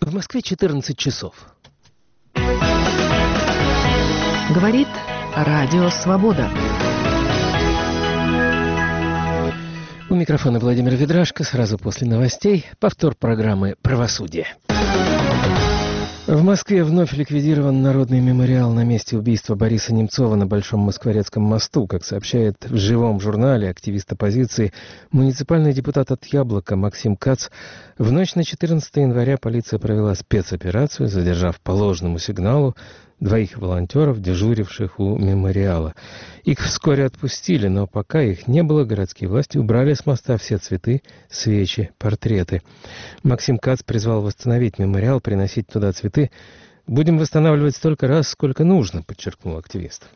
В Москве 14 часов. Говорит Радио Свобода. У микрофона Владимир Ведрашко. Сразу после новостей повтор программы «Правосудие». В Москве вновь ликвидирован народный мемориал на месте убийства Бориса Немцова на Большом Москворецком мосту. Как сообщает в «Живом» журнале активист оппозиции, муниципальный депутат от «Яблока» Максим Кац, в ночь на 14 января полиция провела спецоперацию, задержав по ложному сигналу двоих волонтеров, дежуривших у мемориала. Их вскоре отпустили, но пока их не было, городские власти убрали с моста все цветы, свечи, портреты. Максим Кац призвал восстановить мемориал, приносить туда цветы. «Будем восстанавливать столько раз, сколько нужно», подчеркнул активист.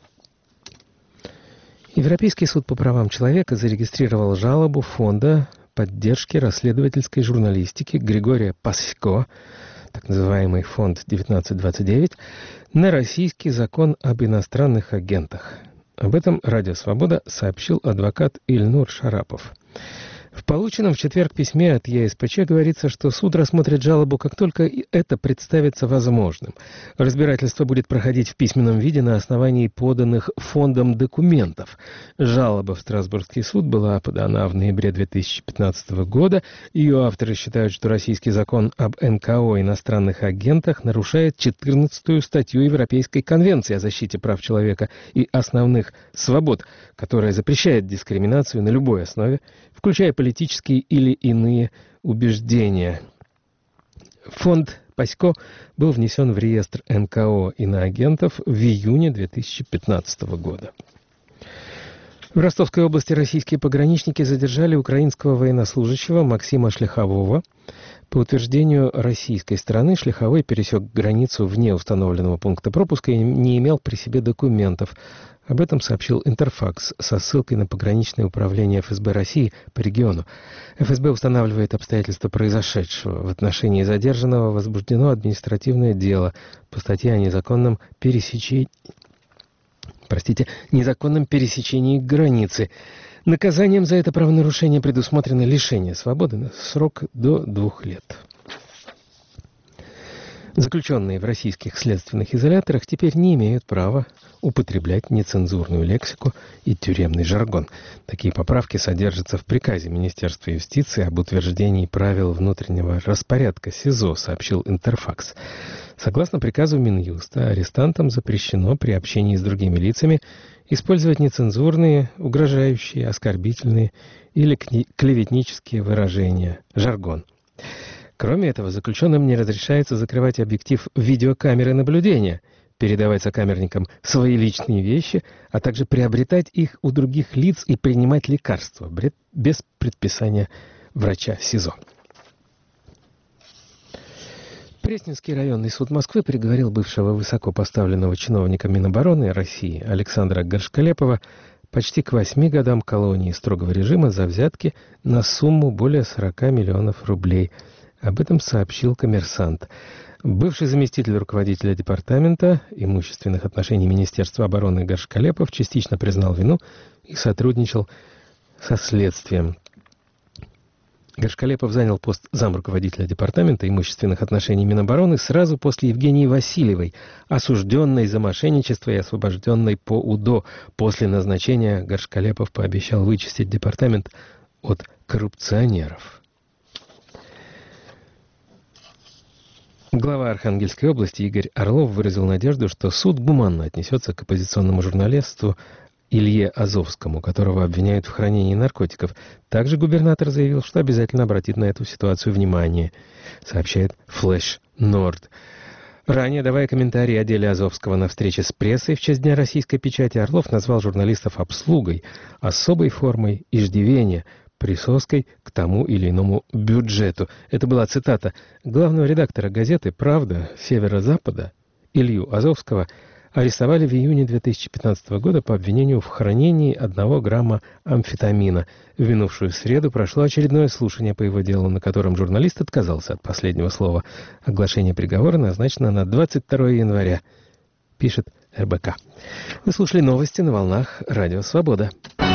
Европейский суд по правам человека зарегистрировал жалобу фонда поддержки расследовательской журналистики Григория Пасько, так называемый фонд 1929, на российский закон об иностранных агентах. Об этом «Радио Свобода» сообщил адвокат Ильнур Шарапов. В полученном в четверг письме от ЕСПЧ говорится, что суд рассмотрит жалобу, как только это представится возможным. Разбирательство будет проходить в письменном виде на основании поданных фондом документов. Жалоба в Страсбургский суд была подана в ноябре 2015 года. Ее авторы считают, что российский закон об НКО иностранных агентах нарушает 14-ю статью Европейской конвенции о защите прав человека и основных свобод, которая запрещает дискриминацию на любой основе, включая политические или иные убеждения. Фонд Пасько был внесен в реестр НКО иноагентов в июне 2015 года. В Ростовской области российские пограничники задержали украинского военнослужащего Максима Шляхового. По утверждению российской стороны, Шляховой пересек границу вне установленного пункта пропуска и не имел при себе документов. Об этом сообщил Интерфакс со ссылкой на пограничное управление ФСБ России по региону. ФСБ устанавливает обстоятельства произошедшего. В отношении задержанного возбуждено административное дело по статье о незаконном пересечении границы. Наказанием за это правонарушение предусмотрено лишение свободы на срок до 2 лет. Заключенные в российских следственных изоляторах теперь не имеют права употреблять нецензурную лексику и тюремный жаргон. Такие поправки содержатся в приказе Министерства юстиции об утверждении правил внутреннего распорядка СИЗО, сообщил Интерфакс. Согласно приказу Минюста, арестантам запрещено при общении с другими лицами использовать нецензурные, угрожающие, оскорбительные или клеветнические выражения, жаргон. Кроме этого, заключенным не разрешается закрывать объектив видеокамеры наблюдения, передавать сокамерникам свои личные вещи, а также приобретать их у других лиц и принимать лекарства без предписания врача СИЗО. Пресненский районный суд Москвы приговорил бывшего высокопоставленного чиновника Минобороны России Александра Горшкалепова почти к 8 годам колонии строгого режима за взятки на сумму более 40 миллионов рублей. Об этом сообщил «Коммерсант». Бывший заместитель руководителя департамента имущественных отношений Министерства обороны Горшкалепов частично признал вину и сотрудничал со следствием. Горшкалепов занял пост замруководителя департамента имущественных отношений Минобороны сразу после Евгении Васильевой, осужденной за мошенничество и освобожденной по УДО. После назначения Горшкалепов пообещал вычистить департамент от коррупционеров. Глава Архангельской области Игорь Орлов выразил надежду, что суд гуманно отнесется к оппозиционному журналисту Илье Азовскому, которого обвиняют в хранении наркотиков. Также губернатор заявил, что обязательно обратит на эту ситуацию внимание, сообщает Флэш Норд. Ранее, давая комментарии о деле Азовского на встрече с прессой в честь Дня российской печати, Орлов назвал журналистов обслугой, особой формой иждивения, присоской к тому или иному бюджету. Это была цитата главного редактора газеты «Правда» Северо-Запада Илью Азовского арестовали в июне 2015 года по обвинению в хранении 1 грамма амфетамина. В минувшую среду прошло очередное слушание по его делу, на котором журналист отказался от последнего слова. Оглашение приговора назначено на 22 января, пишет РБК. Вы слушали новости на волнах Радио Свобода.